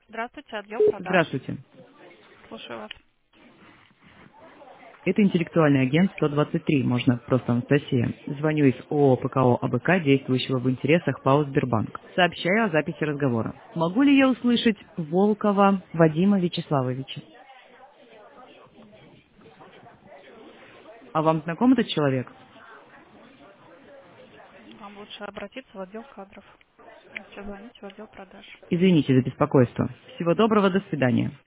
Здравствуйте, отдел продаж. Здравствуйте. Слушаю вас. Это интеллектуальный агент 123, можно просто Анастасия. Звоню из ООО ПКО АБК, действующего в интересах ПАО «Сбербанк». Сообщаю о записи разговора. Могу ли я услышать Волкова Вадима Вячеславовича? А вам знаком этот человек? Вам лучше обратиться в отдел кадров. Вообще звоните в отдел продаж. Извините за беспокойство. Всего доброго, до свидания.